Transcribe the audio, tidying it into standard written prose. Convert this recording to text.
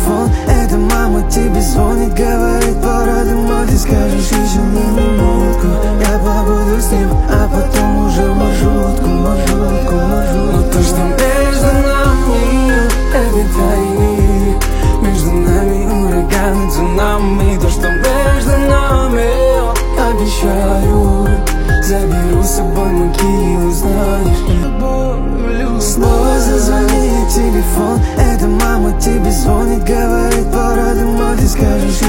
телефон. Это мама тебе звонит, говорит, пора домой. Ты скажешь еще на минутку, я побуду с ним, а потом уже в маршрутку. Но то, что между нами, это тайны. Между нами ураганы, цунами. То, что между нами, обещаю, заберу с собой могилу, знаешь. Снова зазвонит телефон. Это мама тебе звонит, говорит, пора домой. Ты скажешь